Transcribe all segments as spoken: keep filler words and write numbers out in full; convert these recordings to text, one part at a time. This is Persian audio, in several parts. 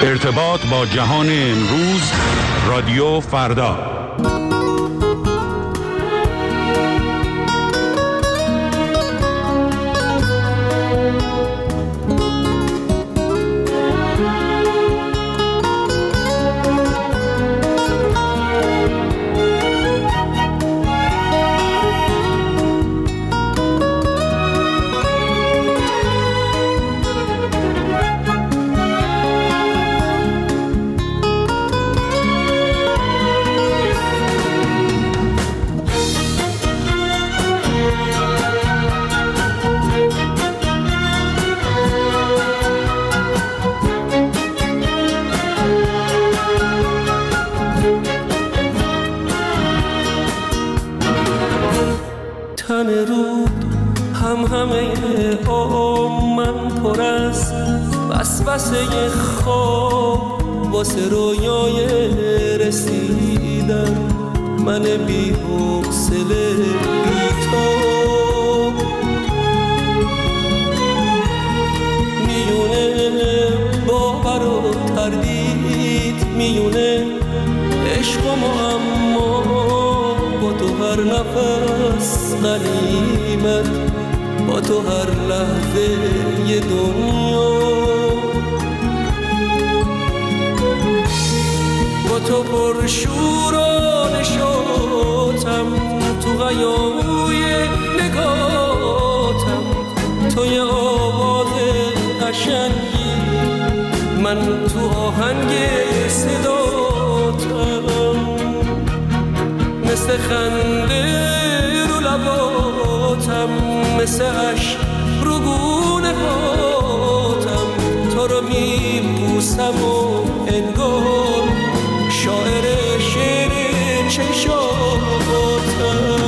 ارتباط با جهان امروز، رادیو فردا. تن رود هم همه آم من پر از وسوسه خواب، واسه رویای رسیدن من بی حوصله بی تو. میونه باور و تردید، میونه عشق و معما، با تو هر نفس غنیمت، با تو هر لحظه یه دنیا. با تو پر شور و نشاطم، تو غیابوی نگاتم، تو یه آواز قشنگی، من تو آهنگ صداتم. مثل خنده رو لباتم، مثل عشق رو گونه هاتم، تو رو میبوسم و انگار شاعر شعر چشاتم.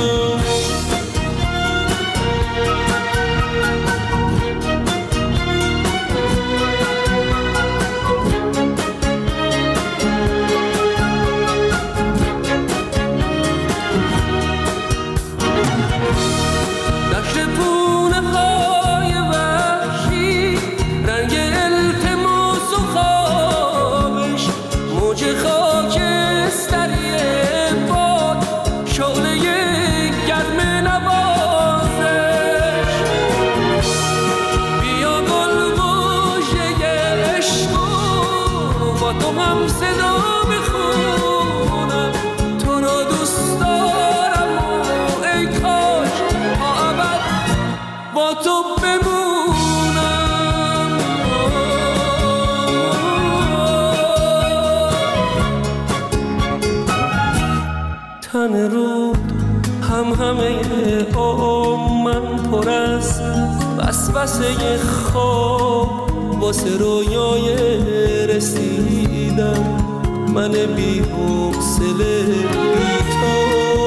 تن رود هم همه آم من پر از وسوسه خواب، واسه رویای رسیدن من بی حوصله بی تو.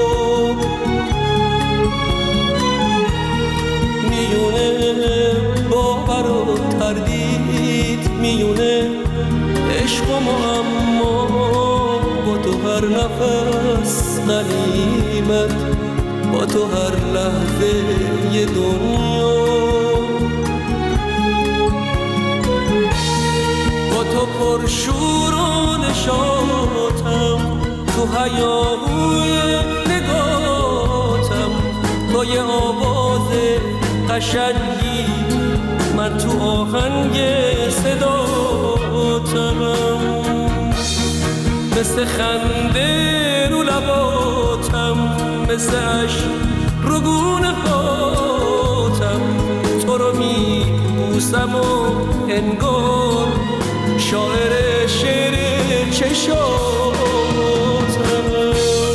میونه باور و تردید، میونه عشق و معما، با تو هر نفس غنیمت، با تو هر لحظه یه دنیا. با تو پر شور و نشاطم، تو هیاهوی نگاتم، تو یه آواز قشنگی، من تو آهنگ صداتم. مثل خنده رو لباتم، مثل عشق رو گونه هاتم، تو رو میبوسم و انگار شاعر شعر چشاتم.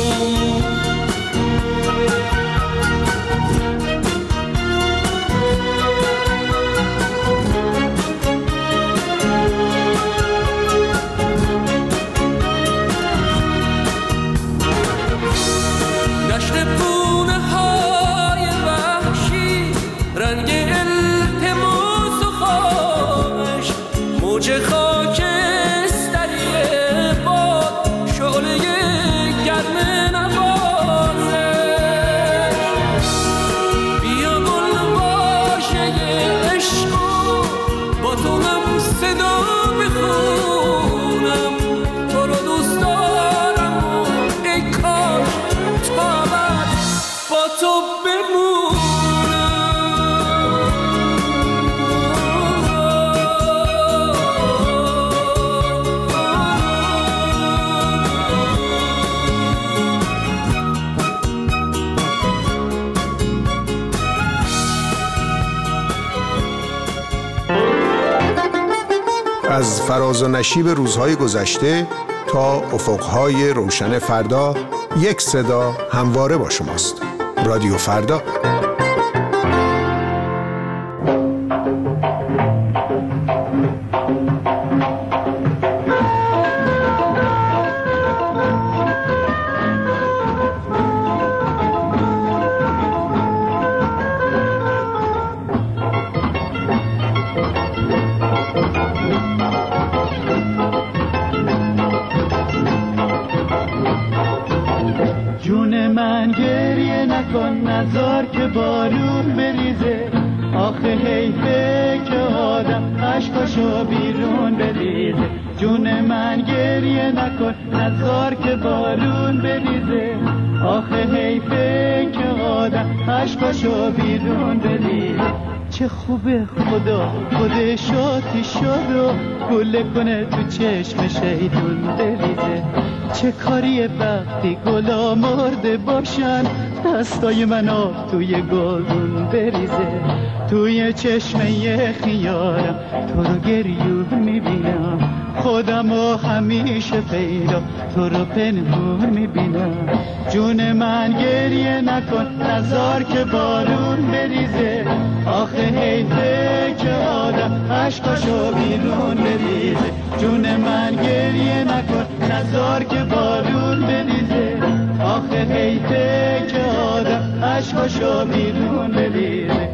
موج خاکستری باد، شعله گرم نوازش، بیا گل باشه عشق، با تو هم صدا بخونم، از فراز و نشیب روزهای گذشته تا افقهای روشن فردا، یک صدا همواره با شماست. رادیو فردا. جون من گریه نکن، نذار که بارون بریزه. آخه حیفه که آدم عشقاشو بیرون بریزه. جون من گریه نکن، نذار که بارون بریزه. آخه حیفه که آدم عشقاشو بیرون بریزه. چه خوبه خدا خودش آتی شد و گله کنه تو چشم شیطون بریزه. چه کاریه وقتی گلا مرده باشن، دستای من آب توی گلدون بریزه. توی چشمه خیارم تو رو گریون میبینم، خودم رو همیشه پیدا تو رو پنهون میبینم. جون من گریه نکن، نذار که بارون بریزه. آخه حیفه که آدم عشقاشو بیرون بریزه. جون من گریه نکن، نذار که بارون بریزه. آخه حیفه که آدم عشقاشو بیرون بریزه.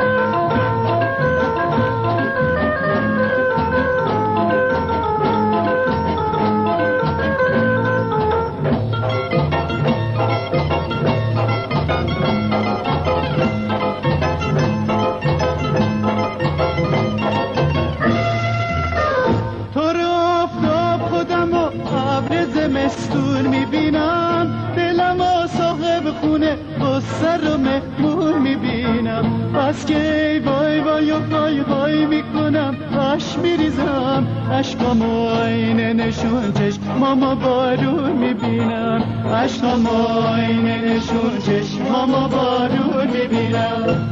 زمستون میبینم، دلم و صاحب خونه سر و مهمون میبینم. بس که ای وای وای و وای وای میکنم، اش میریزم عشقام و آینه نشون چشمام بارون میبینم. عشقام و آینه نشون چشمام بارون میبینم.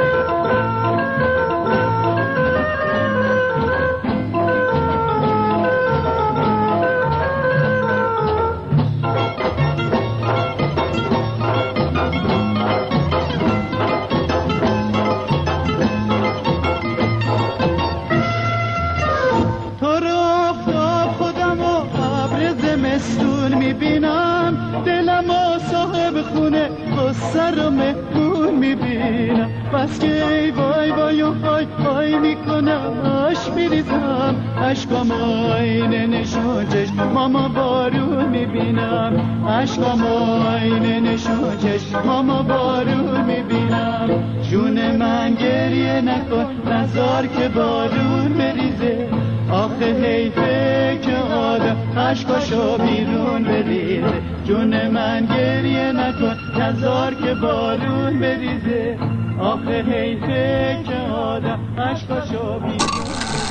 میبینم، دلم و صاحب خونه با سر و مهمون میبینم. بس که ای وای وای و وای وای میکنم، اش میریزم عشقام آینه نشون چشمام بارون میبینم. عشقام آینه نشون چشمام بارون میبینم. جون من گریه نکن، نذار که بارون بریزه. آخه حیفه که آدم عشقاشو بیرون بریزه. جون من گریه نکن، نذار که بارون بریزه. آخه حیفه که آدم عشقاشو بیرون.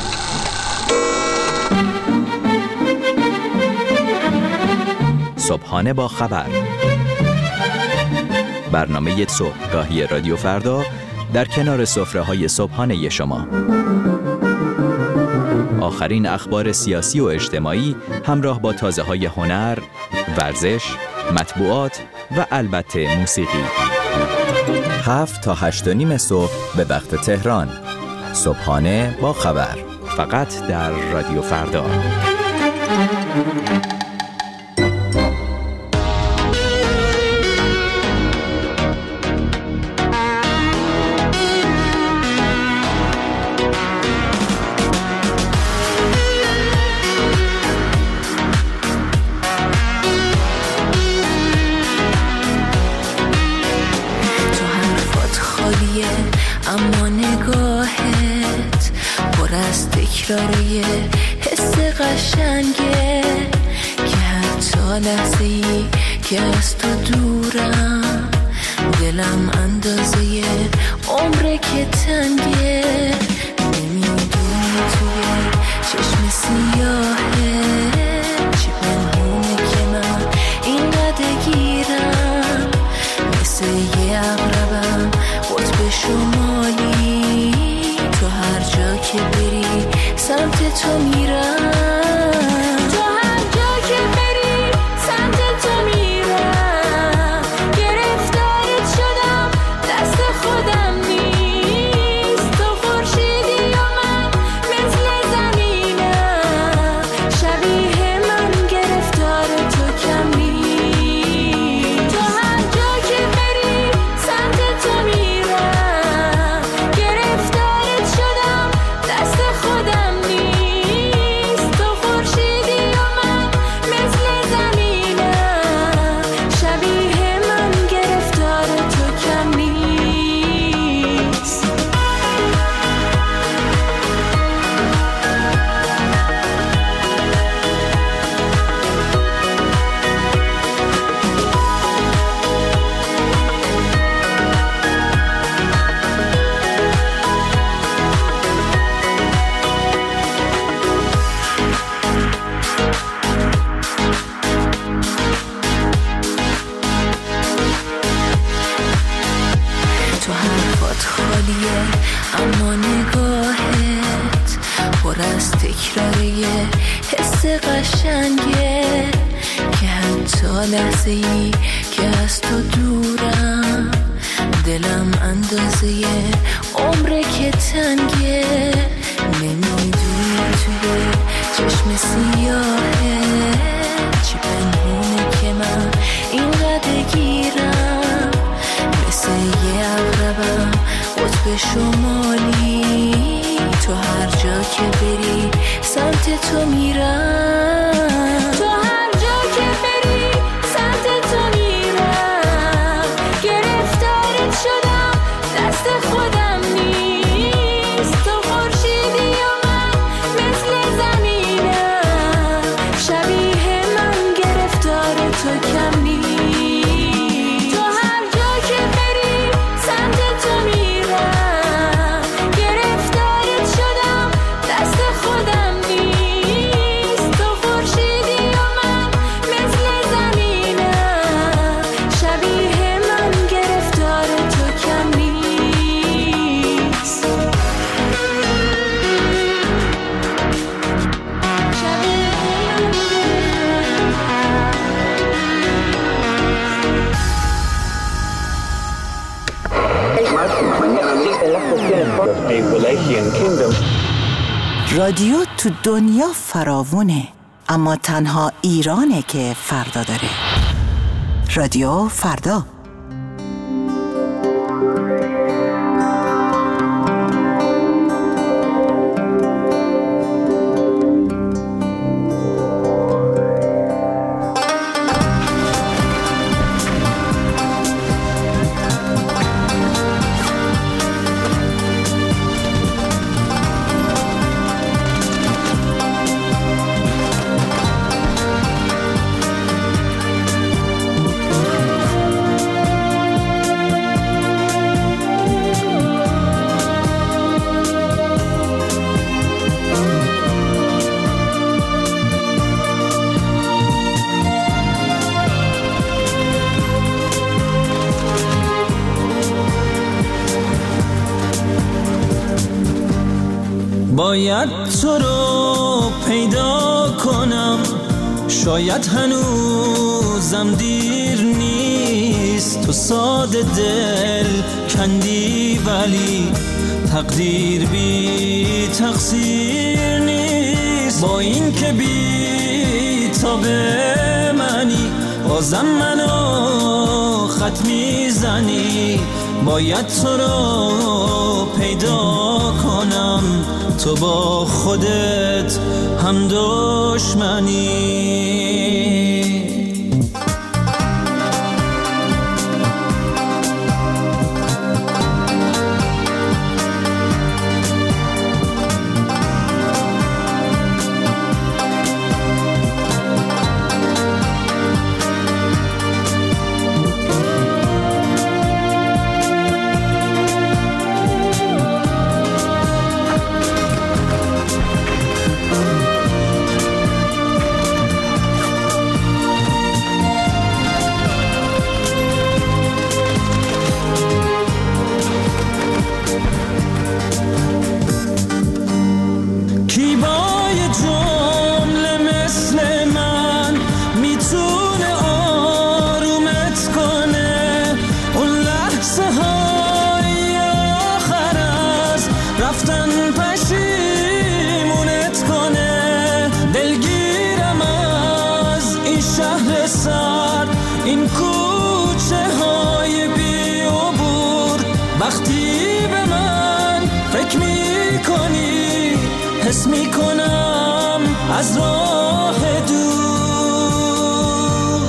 صبحانه با خبر، برنامه صبحگاهی رادیو فردا در کنار سفره‌های صبحانه شما. آخرین اخبار سیاسی و اجتماعی همراه با تازه‌های هنر، ورزش، مطبوعات و البته موسیقی. هفت تا هشت و نیم صبح به وقت تهران. صبحانه با خبر، فقط در رادیو فردا. اما نگاهت پر از تکراریه، حس قشنگه که حتی لحظه ای که از تو دورم، دلم اندازه عمره که تنگه. نمیدونی توی چشم سیاهه چی پنهونه که من اینقدر گیرم، مثل یه عقربم قطب شمالی، تو هر جا که بری سمت تو میرم تو هر جا که بری سمت تو میرم گرفتارت شدم دست خودم نیست تو خورشیدی و من مثل زمینم شبیه من گرفتار تو کم نیست تو هر جا که بری سمت تو میرم گرفتارت شدم دست خودم نیست تو خورشیدی و من مثل زمینم شبیه من گرفتار تو کم نیست تو حرفات خالیه اما نگاهت پر از تکراریه حس قشنگه که حتی لحظه ای که از تو دورم دلم اندازه عمره که تنگه نمیدونی توی چشم سیاهه چی پنهونه که من اینقدر گیرم مثل یه عقربم قطب شمالی تو هر جا که بری سمت تو میرم تو هر جا که بری سمت تو میرم گرفتارت شدم دست خودم نیست تو خورشیدی و من مثل زمینم شبیه من گرفتار تو کم نیست تو هر جا که بری سمت تو میرم گرفتارت شدم دست خودم نیست تو خورشیدی و من مثل زمینم شبیه من گرفتار تو کم نیست رادیو تو دنیا فراوونه اما تنها ایرانه که فردا داره. رادیو فردا. باید تو رو پیدا کنم شاید هنوزم دیر نیست تو ساده دل کندی ولی تقدیر بی تقصیر نیست با این که بی تاب منی بازم منو خط میزنی باید تو رو پیدا کنم تو با خودت هم دشمنی حس میکنم از راه دور.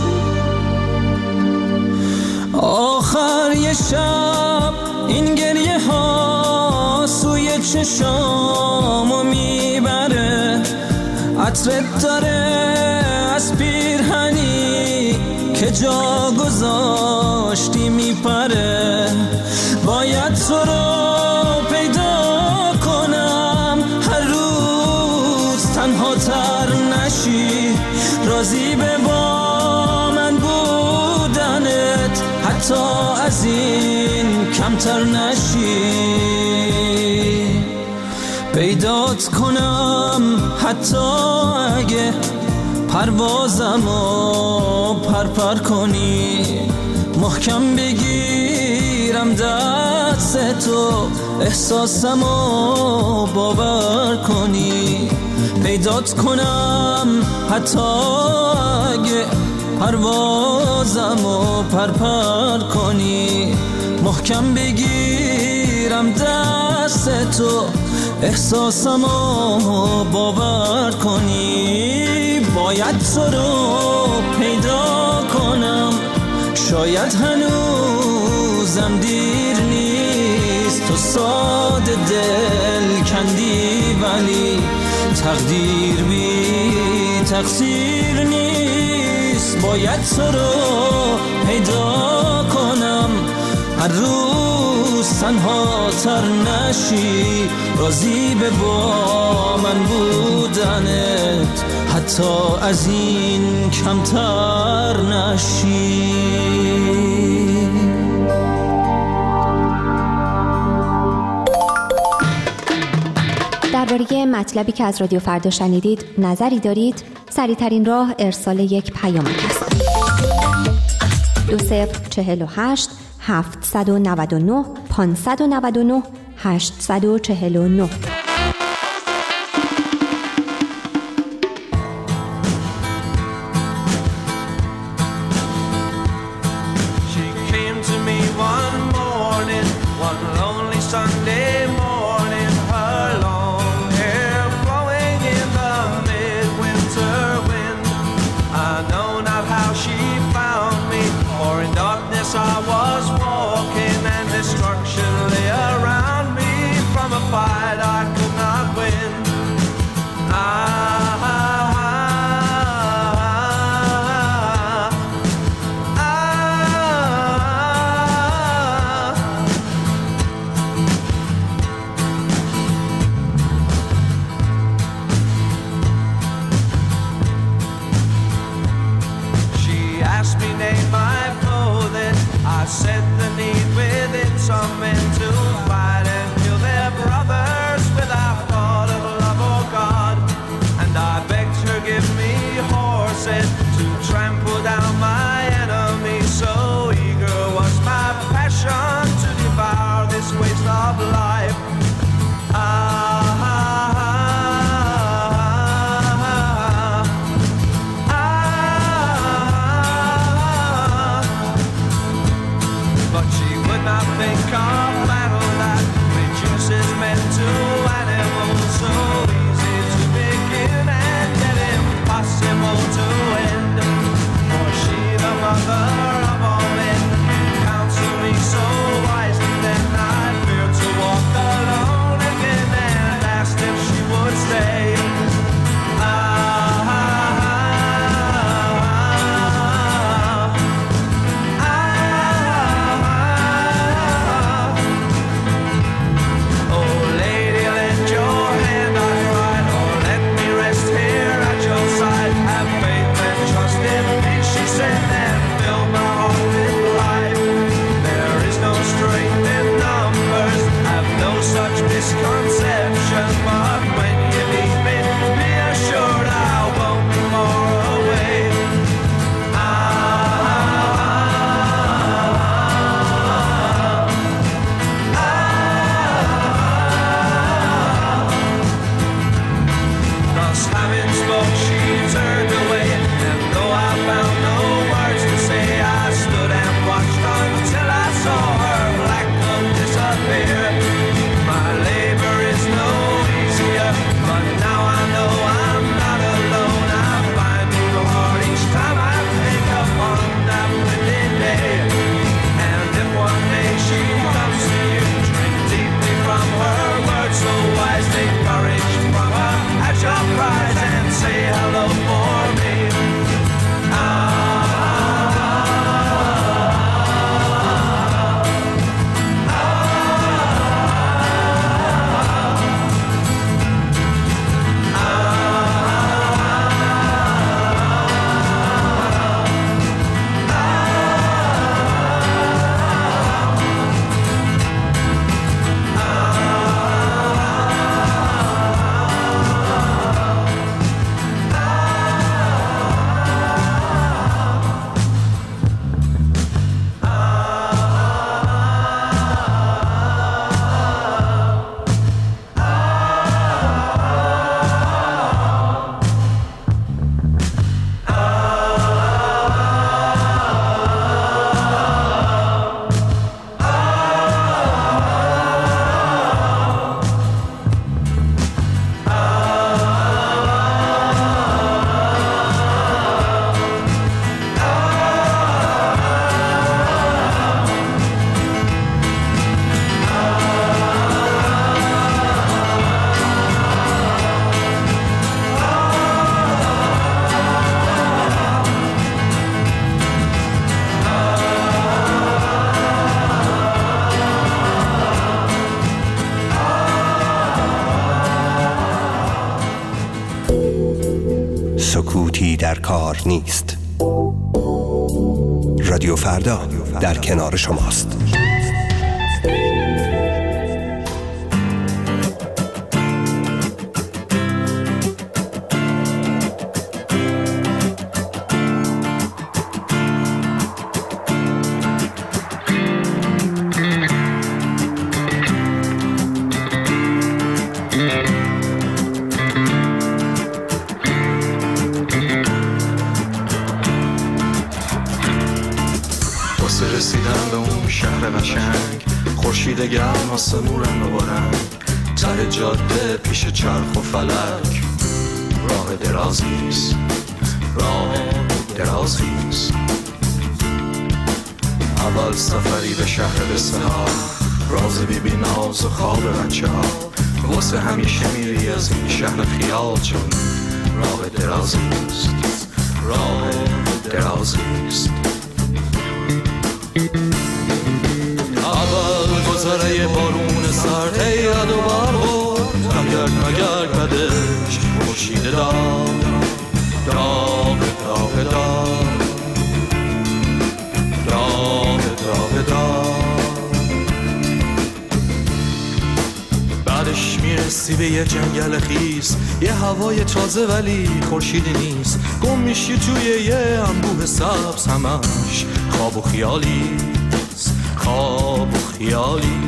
آخر یه شب این گریه ها سوی چشامو میبره، عطرت داره از پیرهنی که جا گذاشتی میپره. باید تو رو پیدا کنم هر روز تنها تر نشی، راضی به با من بودنت حتی از این کمتر نشی. پیدات کنم حتی اگه پروازمو پرپر کنی، محکم بگیرم دست تو احساسمو باور کنی. پیدات کنم حتی اگه پروازمو پرپر کنی، محکم بگیرم دست تو احساسمو باور کنی. باید تو رو پیدا کنم، شاید هنوزم دیر نیست. تو ساده دل کندی ولی تقدیر بی تقصیر نیست. باید تو رو پیدا کنم هر روز تنها تر نشی، راضی به با من بودنت حتی از این کمتر نشی. درباره مطلبی که از رادیو فردا شنیدید نظری دارید؟ سریع‌ترین راه ارسال یک پیام است. دو صفر چهل و هشت هفتصد و نود و نه پانصد و نود و نه هشتصد و چهل و نه. سکوتی در کار نیست. رادیو فردا در کنار شماست. رسیدن به اون شهر قشنگ، خورشید گرم آسمون رنگ و رنگ، ته جاده پیش چرخ و فلک، راه درازیست، راه درازیست. اول سفری به شهر بسها، راز بی بی ناز و خواب بچه ها، واسه همیشه میری از این شهر خیال، چون راه درازیست، راه درازیست. اول گذره بارون سرد هیرد و برو، نگرد نگرد بدش خورشید داغ داغ داغ داغ داغ داغ داغ. بعدش میرسی به یه جنگل خیس، یه هوای تازه ولی خورشیدی نیست، گم میشی توی یه انبوه سبز، همش خواب و خیالی خواب و خیالی.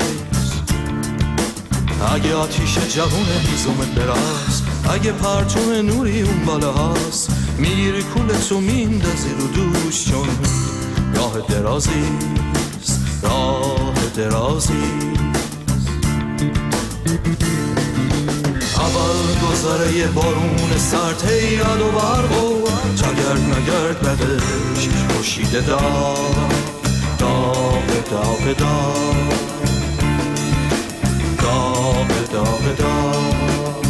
اگه آتیش جوون هیزومت براست، اگه پرتون نوری اون بالا هست، میگیری کولتو میندازی رو دوش، چون راه درازیست، راه درازیست. اول گذره بارون سرد هیرد و برقو، تا گرد نگرد بدش خورشید داغ داغ داغ داغ داغ داغ داغ.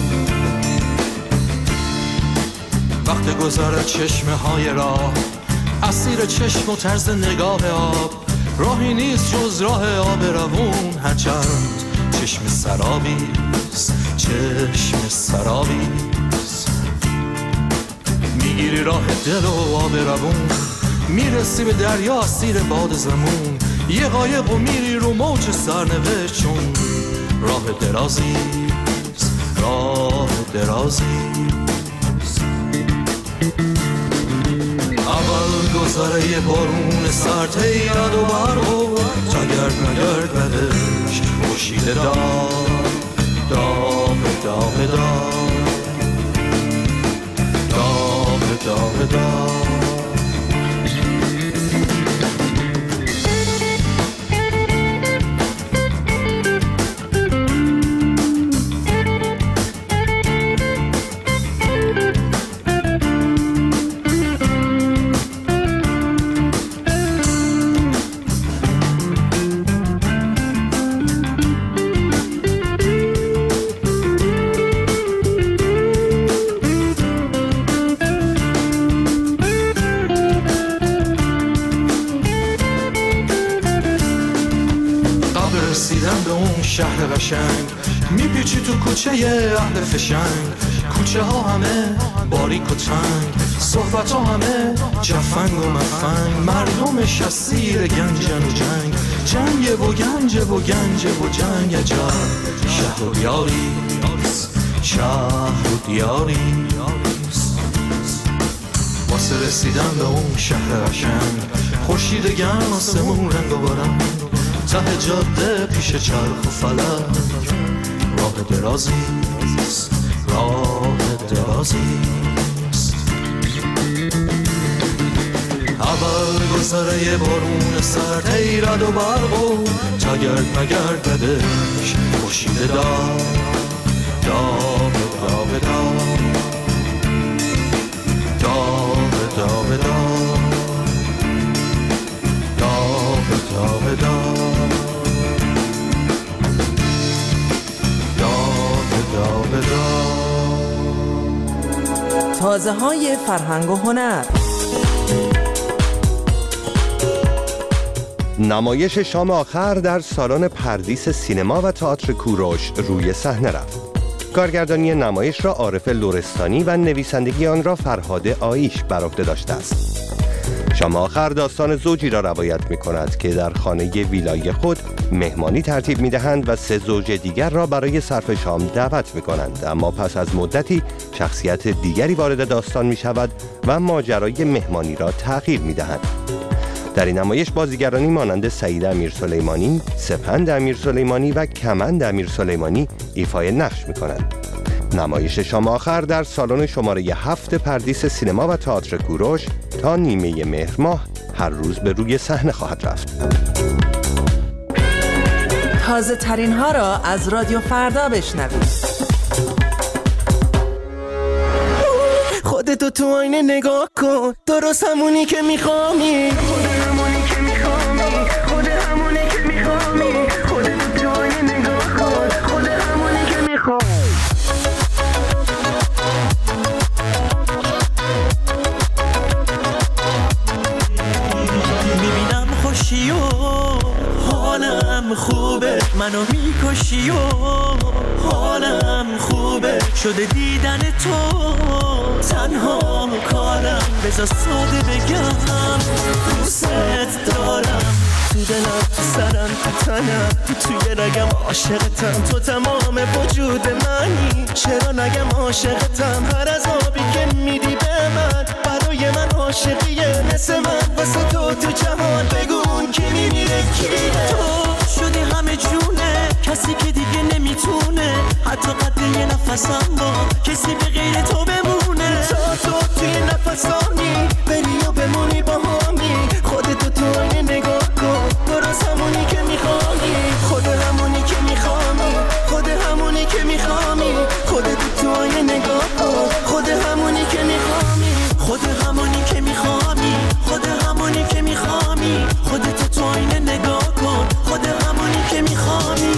وقت گذر چشمه های راه، اسیر چشم و طرز نگاه آب، راهی نیست جز راه آب روون، هرچند چشم سرابیست، چشم سرابیست. میگیری راه دل و آب روون، میرسی به دریا اسیر باد زمون، یه قایق و میری رو موج سرنوشت، چون راه درازیست، راه درازیست. اول گذره بارون سرد هیرد و برقو، تا گرد نگرد بدش خورشید داغ داغ داغ داغ داغ داغ داغ. رسیدن به اون شهر قشنگ، میپیچی تو کوچه اهل فشنگ، کوچه ها همه باریک و تنگ، صحبت ها همه جفنگ و مفنگ، مردمش اسیر گنجن و جنگ، جنگ و گنج و گنج و جنگ. عجب شهر و دیاری، شهر و دیاری. واسه رسیدن به اون شهر قشنگ، خورشید گرم آسمون رنگ و برنگ، ته جاده پیش چرخ و فلک، راه درازیست، راه درازیست. اول گذره بارون سرد هیرد و برقو، تا گرد نگرد بدش خورشید داغ داغ داغ داغ داغ داغ داغ داغ داغ داغ داغ. تازه های فرهنگ و هنر. نمایش شام آخر در سالن پردیس سینما و تئاتر کوروش روی صحنه رفت. کارگردانی نمایش را عارف لرستانی و نویسندگی آن را فرهاد آیش بر عهده داشته است. شام آخر داستان زوجی را روایت می کند که در خانه ویلای خود مهمانی ترتیب می دهند و سه زوج دیگر را برای صرف شام دعوت می کنند، اما پس از مدتی شخصیت دیگری وارد داستان می شود و ماجرای مهمانی را تغییر می دهند. در این نمایش بازیگرانی مانند سعید امیرسلیمانی، سپند امیرسلیمانی و کمند امیرسلیمانی ایفای نقش می کنند. نمایش شام آخر در سالن شماره هفت پردیس سینما و تئاتر کوروش تا نیمه مهر ماه هر روز به روی صحنه خواهد رفت. تازه ترین ها را از رادیو فردا بشنوید. خودتو تو آینه نگاه کن، درست همونی که میخوامی، خود همونی که میخوامی، خود همونی که میخوامی، خودتو تو آینه نگاه کن، خود همونی که میخوامی. میبینم خوشی و حالم خوبه، منو میکشی و حالم خوبه، شده دیدن تو تنها کارم، بذار ساده بگم دوست دارم، تو دلم، تو سرم، تو تنم، توی رگم عاشقتم، تو تمام وجود منی، چرا نگم عاشقتم، هر عذابی که میدی به من برای من عاشقیه، مثل من واسه تو تو جهان بگون کی میمیره کیه، تو شدی همه جونه، کسی که دیگه نمیتونه حتی قد یه نفسم با کسی به غیر تو بمونه، تا تو توی نفسانی بری و بمونی با همی، خودتو تو آینه نگاه کن، درست همونی که میخوانی، خود همونی که میخوانی، خود همونی که میخوانی، خودتو تو آینه نگاه کن، خود همونی که میخوانی، خود همونی که میخوانی، خود همونی که میخوانی، خودتو تو آینه نگاه کن، خود همونی که میخوانی.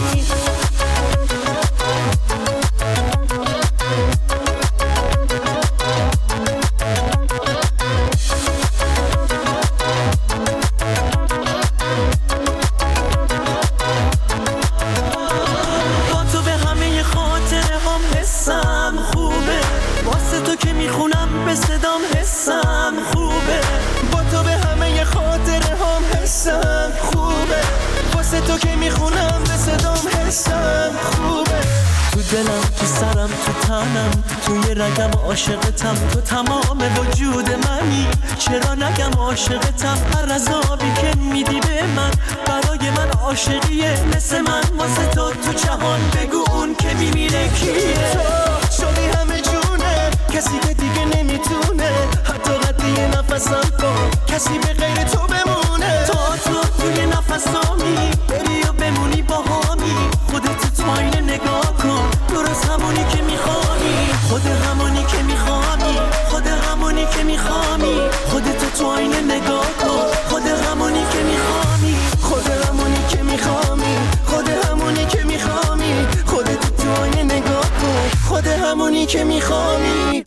تو که میخونم به صدام حسم خوبه، تو دلم، تو سرم، تو تنم، توی رگم عاشقتم، تو تمام وجود منی، چرا نگم عاشقتم، هر عذابی که میدی به من برای من عاشقیه، مثل من واسه تو تو جهان بگو اون که میمیره کیه، تو شدی همه جونه، کسی که دیگه نمیتونه حتی قد یه نفسم کن، کسی به غیر تو بمونه، تا تو توی نفسامی بری و بمونی با همی، خودت تو آینه نگاه کن، درست همونی که میخوانی، خود همونی که میخوانی، خود همونی که میخوانی، خودت تو آینه نگاه کن، خود همونی که میخوانی، خود همونی که میخوانی، خود همونی که میخوانی، خودت تو آینه نگاه کن، خود همونی که میخوانی.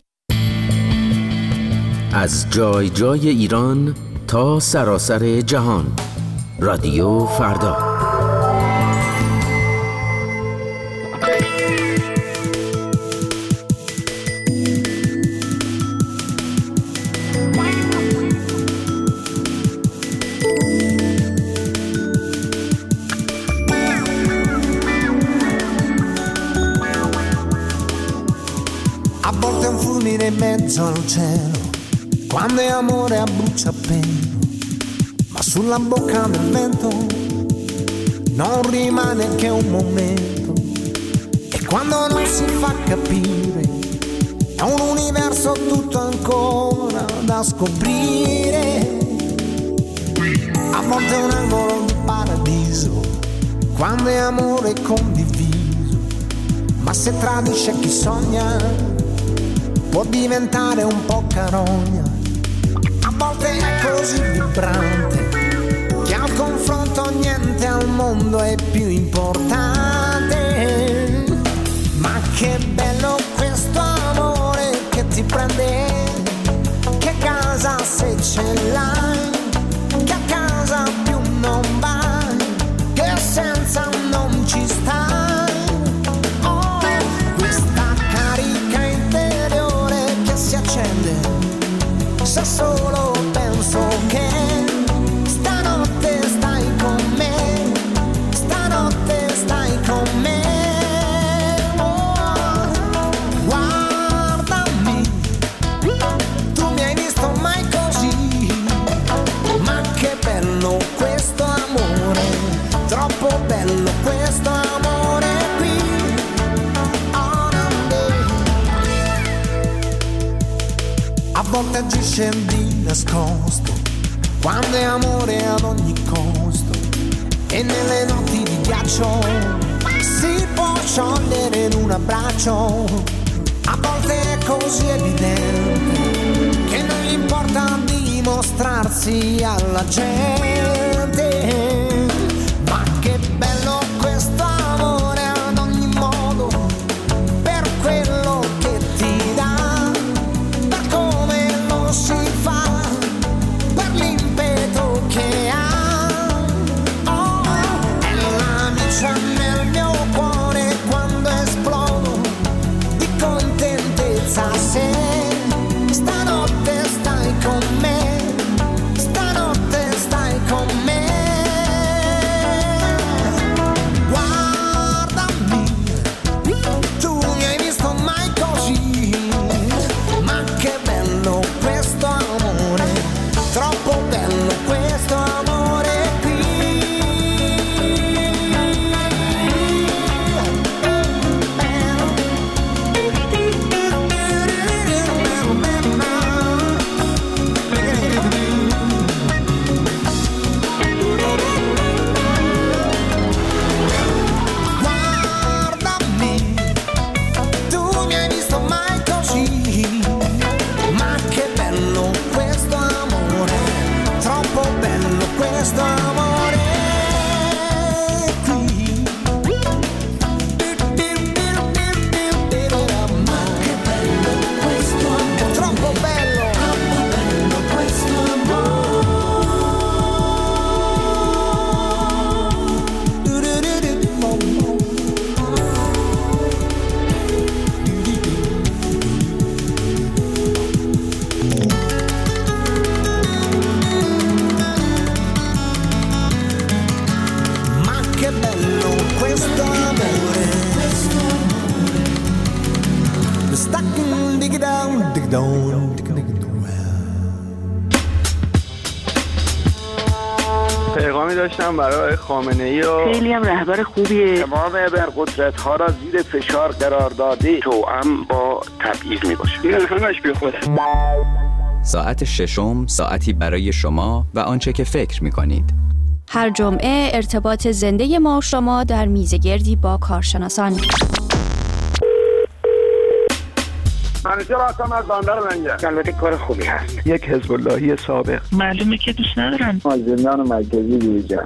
از جای جای ایران تا سراسر جهان، رادیو فردا. A volte un fulmine in mezzo al cielo, quando è amore a bruciapelo, ma sulla bocca del vento non rimane che un momento, e quando non si fa capire è un universo tutto ancora da scoprire. A volte è un angolo di paradiso, quando è amore condiviso, ma se tradisce chi sogna può diventare un po' carogna. A volte è così vibrante che al confronto niente al mondo è più importante. Ma che bello questo amore che ti prende, che casa se ce l'hai, che a casa più non vai, che senza non ci stai. Oh, questa a volte agisce di nascosto, quando è amore ad ogni costo, e nelle notti di ghiaccio si può sciogliere in un abbraccio. A volte è così evidente che non gli importa dimostrarsi alla gente, ma che bello questo amore ad ogni modo, per quello che ti dà, per come lo si fa, per l'impeto che ha. Oh, è l'amica nel mio cuore quando esplodo di contentezza. Se stanotte stai con me, stanotte stai con me. Guardami, tu mi hai visto mai così, ma che bello questo amore, troppo bello questo amore qui. Guardami, tu mi hai visto mai così, ma che bello questo amore, troppo bello questo amore qui. Ma che bello questo amore, troppo bello, troppo bello questo Ma che bello questo amore. Stuck in dig down, dig down, dig dig پیغامی داشتم برای خامنه‌ای و خیلی هم رهبر خوبیه. تمام ابرقدرت ها را زیر فشار قرار داده، توأم با تبعیض میباشه. این همش بی خوده. ساعت ششم ساعتی برای شما و آنچه که فکر می‌کنید. هر جمعه ارتباط زنده ما و شما در میزگردی با کارشناسان. منیجر هستم از بندر منجر. البته کار خوبی هست. یک حزب اللهی سابق. معلومه که دوست ندارن. از زندان مرکزی بیرون.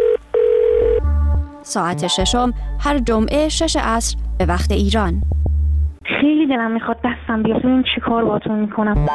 ساعت ششم هر جمعه شش عصر به وقت ایران. خیلی دلم میخواد دستم بیاد ببینم چی کار باهاتون میکنم.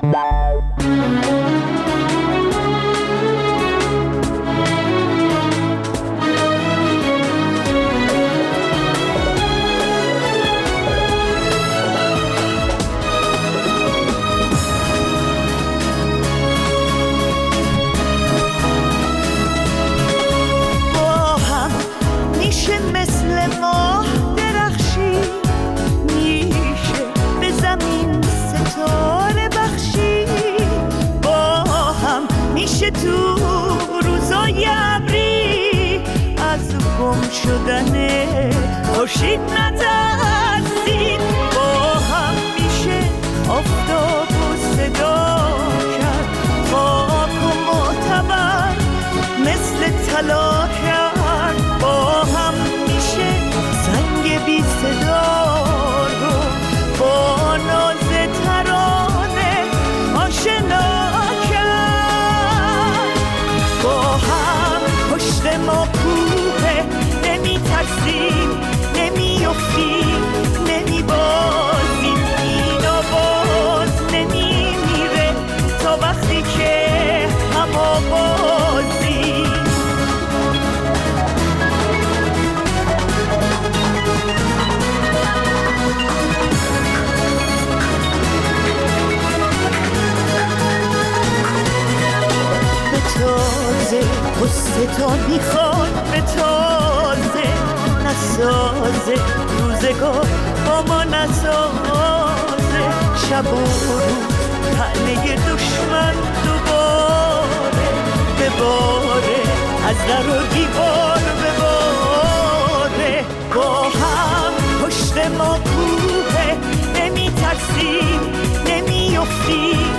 مثل ماه درخشی، میشه به زمین ستاره بخشی، با هم میشه تو روزای ابری از گم شدن خورشید نترسید، با هم میشه آفتاب و صدا کرد، خاک و معتبر مثل طلا کرد، با هم میشه زنگ بی صدا رو با ناز ترانه آشنا کرد، با هم پشت ما کوه، نمی ترسیم نمی افتیم نمی بازیم، اینا باز نمی میره تا وقتی که هم آوازیم. تازه قصه تا میخواد به تازه نسازه، روزگار با ما نسازه، شب و روز طعنه دشمن دوباره بباره، از در و دیوار بباره، با هم پشت ما کوه، نمی ترسیم نمی افتیم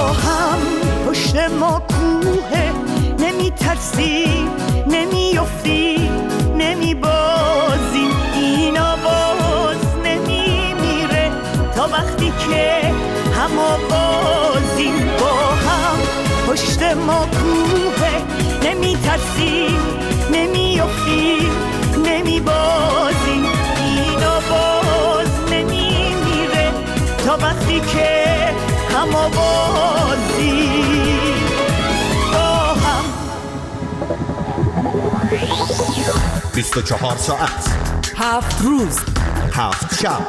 هم پشت ما کوه، نمی ترسیم نمی افتیم نمی بازیم، این آواز نمی میره تا وقتی که هم آوازیم. با هم پشت ما کوه، نمی ترسیم نمی افتیم نمی بازیم، این آواز نمی میره تا وقتی که هم آوازیم. با هم بیست و چهار ساعت، هفت روز، هفت شب،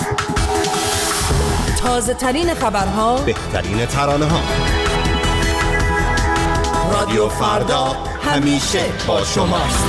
تازه ترین خبرها، بهترین ترانه ها. رادیو فردا همیشه با شماست.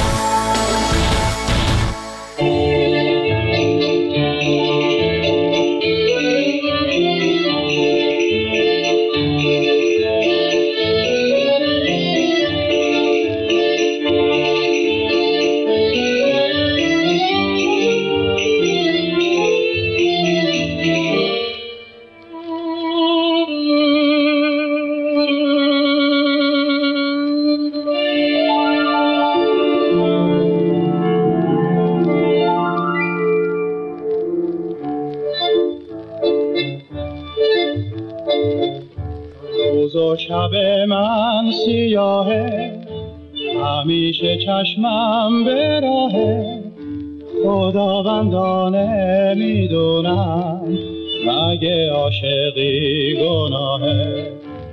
شب من سیاهه، همیشه چشمم به راهه، خداوندانه میدونم مگه عاشقی گناهه،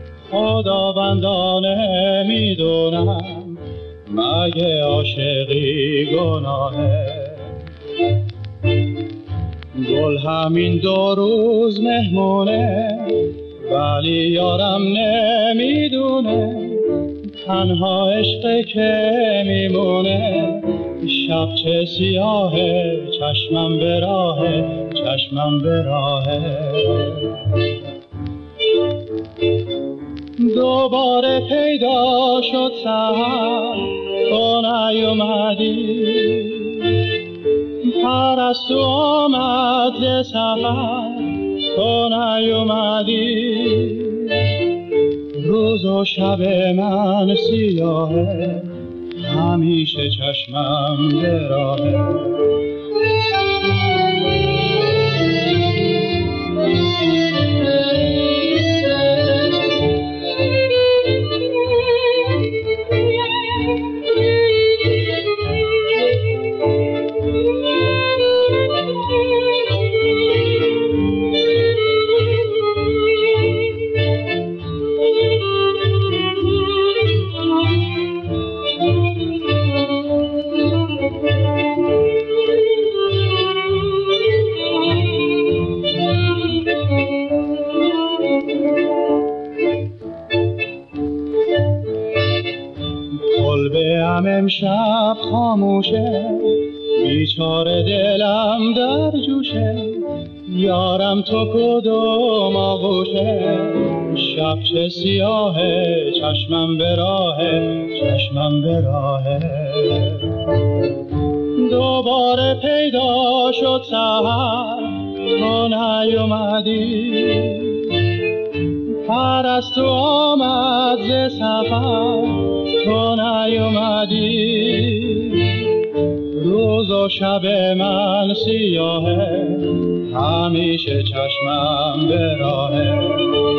خداوندانه میدونم مگه عاشقی گناهه. گل همین دو روز مهمونه، ولی یارم نمیدونه تنها عشقه که میمونه. شب چه سیاهه، چشمم به راهه، چشمم به راهه. دوباره پیدا شد سحر، تو نیومدی، پرستو آمد ز سفر، تو نیومدی. روز و شب من سیاهه، همیشه چشمم به راهه. کلبه‌ام امشب خاموشه، بیچاره دلم در جوشه، یارم تو کدوم آغوشه. شب چه سیاهه، چشمم به راهه، چشمم به راهه. دوباره پیدا شد سحر، تو نیومدی، پرستو آمد ز سفر، تو نیومدی. روز و شب من سیاهه، همیشه چشمم به راهه.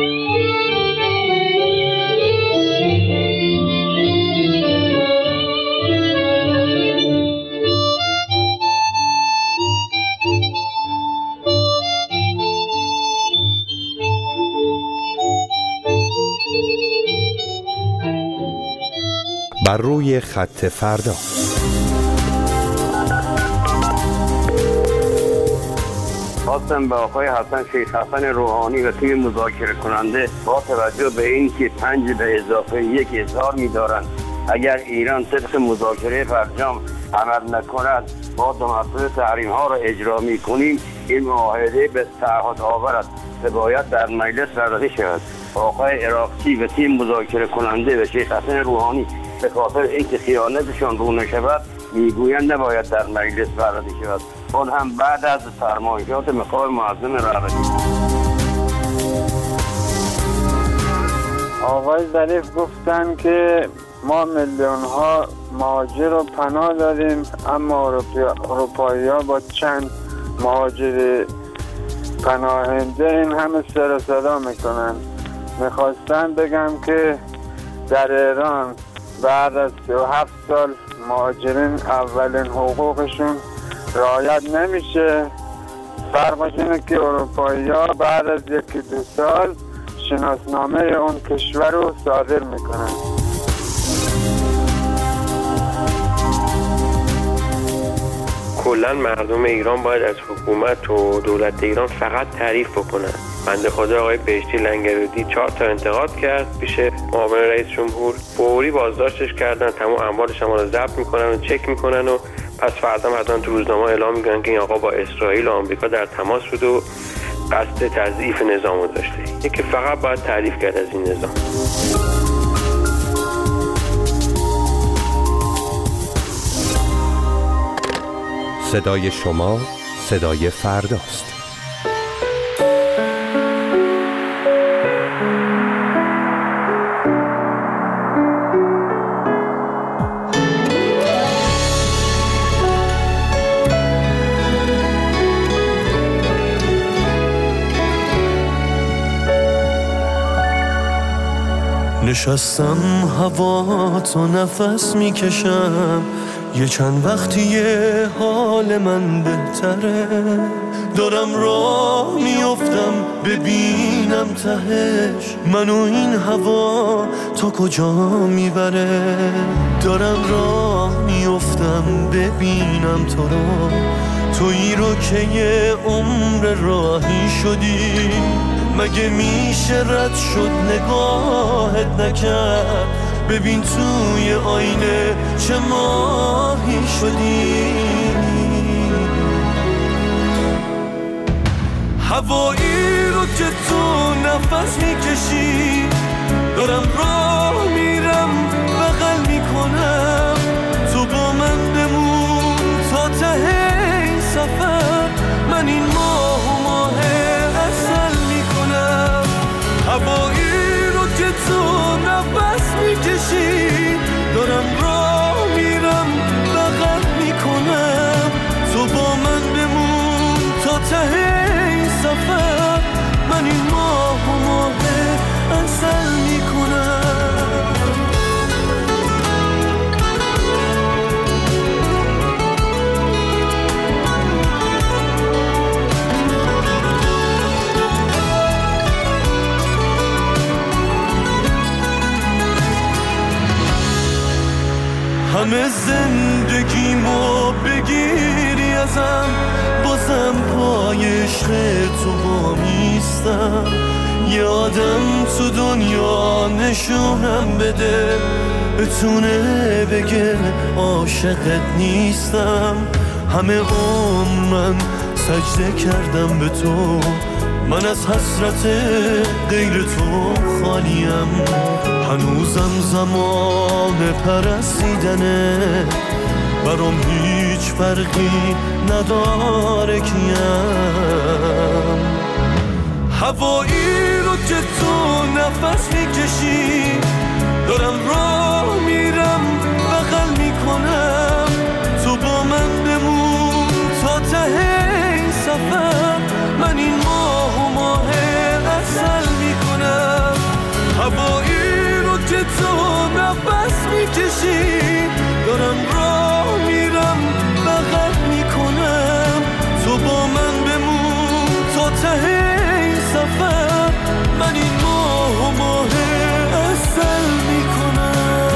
بر روی خط فردا. خواستم به آقای حسن شیخ حسن روحانی و تیم مذاکره کننده با توجه به این که پنج به اضافه یک اظهار می‌دارند اگر ایران طبق مذاکره فرجام عمل نکند با دو مرتبه تحریم ها را اجرا می‌کنیم، این معاهده به تعهد آور است که باید در مجلس رد شود. آقای عراقچی و تیم مذاکره کننده و شیخ حسن روحانی به خاطر اینکه خیانتشان رو نشود میگویند نباید در مجلس بررسی شود، اون هم بعد از فرمایشات مقام معظم رهبری. آقای ظریف گفتن که ما میلیون ها مهاجر و پناه داریم، اما اروپایی ها با چند مهاجر پناهنده این همه سر و صدا میکنن. میخواستم بگم که در ایران بعد از سی و هفت سال مهاجرین اولین حقوقشون رعایت نمیشه. فرقش اینه که اروپایی ها بعد از یکی دو سال شناسنامه اون کشور رو صادر میکنن. کلا مردم ایران باید از حکومت و دولت ایران فقط تعریف بکنن. بنده خدا آقای بهشتی لنگرودی چهار تا انتقاد کرد پیش معاون رئیس جمهور، فوری بازداشتش کردن، تمام اموالش هم رو ضبط میکنن و چک میکنن و پس فردا حتما تو روزنامه اعلام میکنن که این آقا با اسرائیل و آمریکا در تماس بود و قصد تضعیف نظام رو داشته. این که فقط باید تعریف کرد از این نظام. صدای شما صدای فرداست. نشستم هوا تو نفس میکشم، یه چند وقتیه حال من بهتره، دارم راه میافتم ببینم تهش منو این هوا تا کجا میبره، دارم راه میافتم ببینم تو رو، تویی رو که یه عمر راهی شدی، مگه میشه رد شد نگاهت نکرد، ببین توی آینه چه ماهی شدی، هوایی رو که تو نفس میکشی، دارم راه میرم بغل میکنم، تو با من بمون تا ته این سفر، من این ماه و ماه اصل میکنم، هوایی رو که تو نفس میکشی، دارم راه میرم بغل میکنم، تو با من بمون تا ته این سفر، من این ماه و ماه اصل میکنم. همه زندگیمو بگیری ازم، بازم پای عشق تو وامیستم، یه آدم تو دنیا نشونم بده، بتونه بگه عاشقت نیستم، همه عمر من سجده کردم به تو، من از حسرت غیر تو خالیم، هنوزم زمان پرستیدنه، برام هیچ فرقی نداره کیم، هوایی رو که تو نفس میکشی، دارم راه میرم بغل میکنم، تو با من بمون تا ته این سفر، من این ماه و ماه اصل میکنم، هوایی رو که تو نفس میکشی، دارم راه میرم بغل میکنم، تو با من بمون تا ته این سفر، من این ماه و ماه اصل میکنم.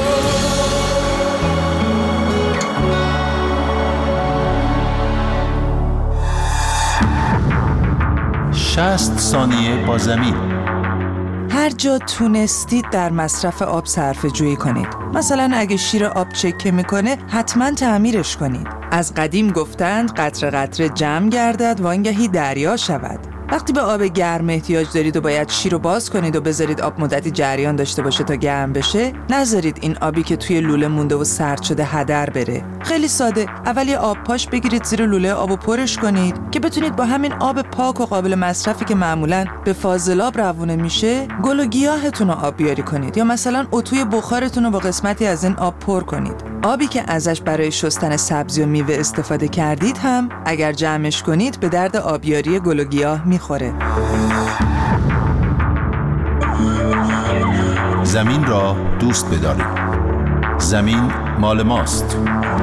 شصت ثانیه با زمین. هر جا تونستید در مصرف آب صرفه جویی کنید. مثلا اگه شیر آب چکه میکنه حتما تعمیرش کنید. از قدیم گفتند قطره قطره جمع گردد وانگهی دریا شود. وقتی به آب گرم احتیاج دارید و باید شیر رو باز کنید و بذارید آب مدتی جریان داشته باشه تا گرم بشه، نذارید این آبی که توی لوله مونده و سرد شده هدر بره. خیلی ساده، اول یه آب پاش بگیرید زیر لوله آبو پرش کنید که بتونید با همین آب پاک و قابل مصرفی که معمولاً به فاضلاب روونه میشه، گل و گیاهتون رو آبیاری کنید، یا مثلا اتوی بخارتون رو با قسمتی از این آب پر کنید. آبی که ازش برای شستن سبزی و میوه استفاده کردید هم اگر جمعش کنید به درد آبیاری گل و گیاه میخوره. زمین را دوست بدارید. زمین مال ماست.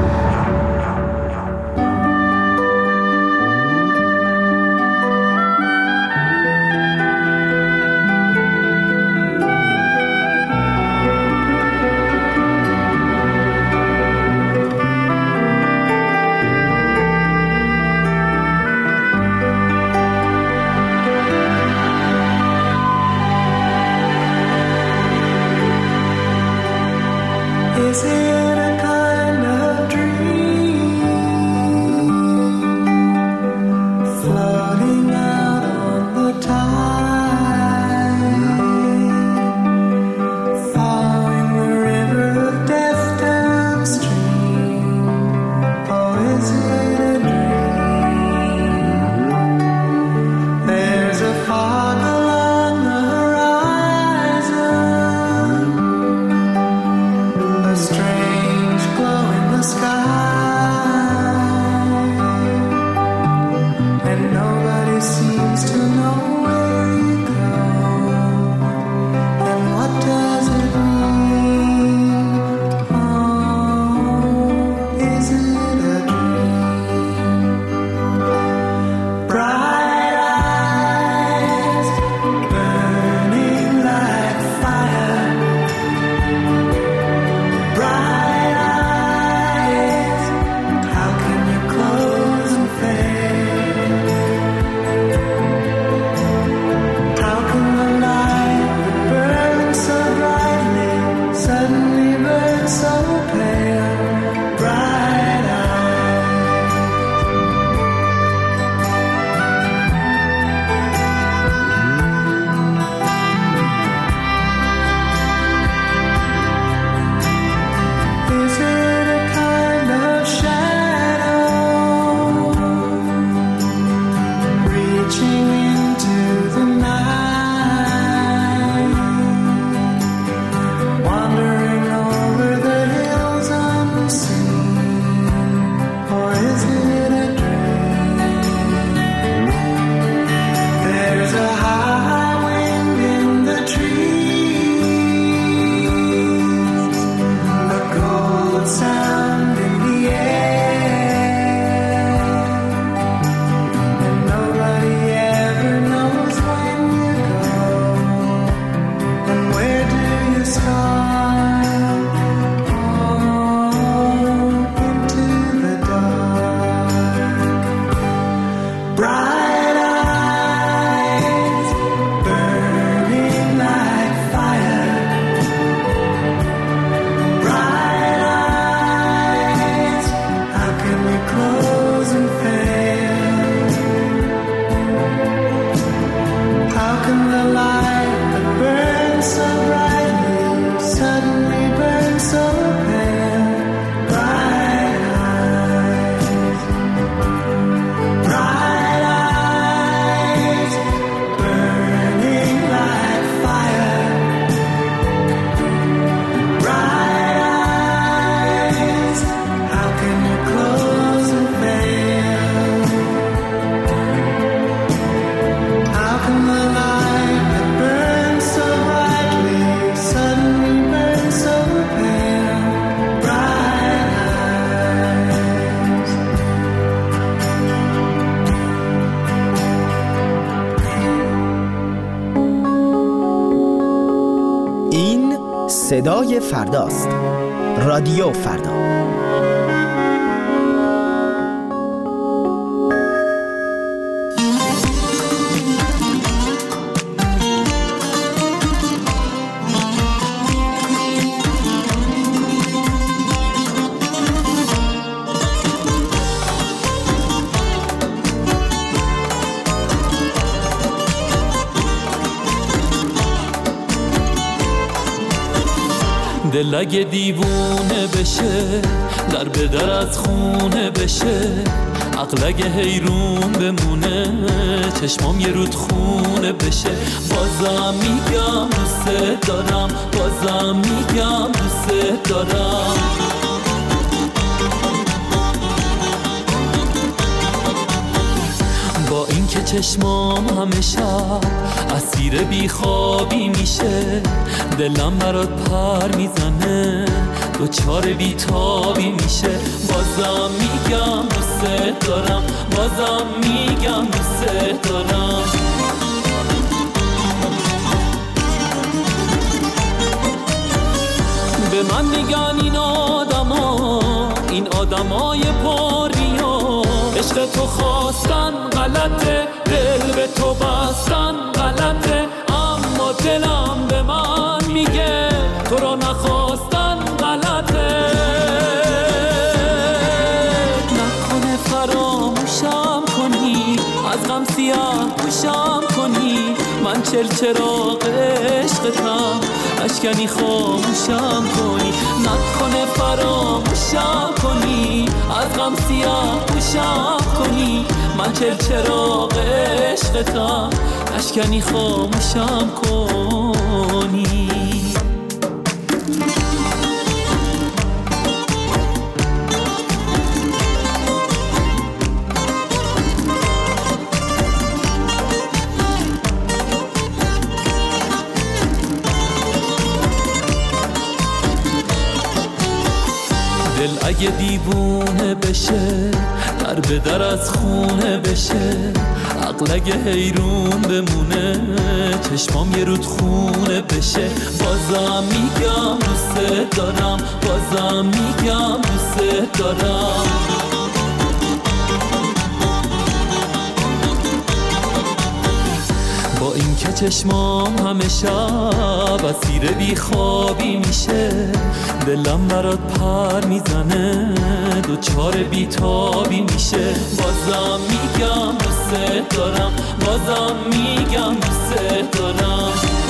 صدای فرداست. رادیو فردا. دل اگه دیوونه بشه در به در از خونه بشه، عقل اگه حیرون بمونه چشمام یه رود خونه بشه. بازم میگم دوست دارم، بازم میگم دوست دارم. با این که چشمام همه شب اسیر بیخوابی میشه، دلم برات پر میزنه دوچار بیتابی میشه. بازم میگم دوست دارم، بازم میگم دوست دارم. به من میگن این آدما، این آدمای پریا، عشق تو خواستن غلطه، دل به تو بستن غلطه، اما دلم به من میگه تو رو نخواستن غلطه. نکنه فراموشم کنی، از غم سیاه پوشم کنی، من چل چراغ عشقتم اشکنی خاموشم کنی. نکنه فراموشم کنی، از غم سیاه پوشم کنی، من چل چراغ عشقتم اشکنی خاموشم کنی. دل اگه دیوونه بشه در به در از خونه بشه، عقل اگه حیرون بمونه چشمام یه رود خونه بشه. بازم میگم دوست دارم، بازم میگم دوست دارم. با این که چشمام همه شب اسیر بیخوابی میشه، دلم برات پر میزنه دوچار بیتابی میشه. بازم میگم دوست دارم، بازم میگم دوست دارم.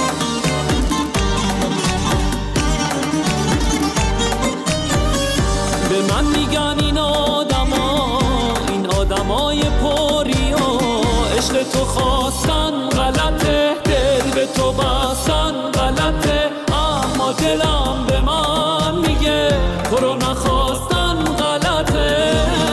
به من میگن این آدما، این آدمای پریا، عشق تو خواستن غلطه، دل به تو بستن غلطه، اما دلم به من میگه تو رو نخواستن غلطه.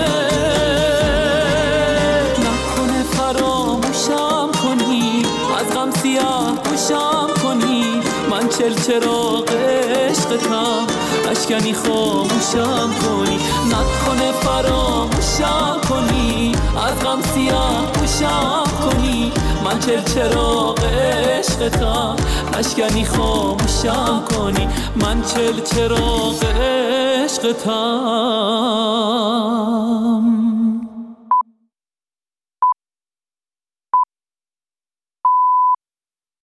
نکنه فراموشم کنی، از غم سیاه پوشم کنی، من چل چراغ عشقتم اشکنی خاموشم کنی. نکنه فراموشم کنی، از غم سیاه پوشم کنی، من چل چراغ عشقتم اشکنی خاموشم کنی، من چل چراغ عشقتم